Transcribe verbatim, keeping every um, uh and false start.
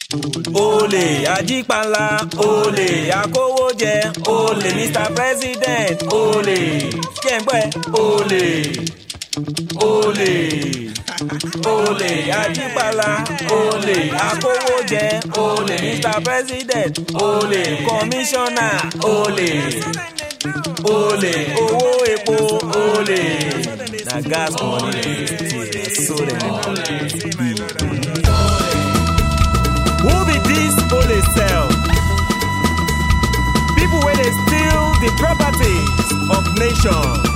Olè ajípanlá, olè akówójẹ, olè Mister President, olè jẹ́ǹgbẹ́, olè olè olè ajípanlá, olè akówójẹ, olè Mister President, olè Commissioner, olè olè owó epo, olè na gas money dey so dem dey. Who be this ole sell? People wey dey steal the properties of nation.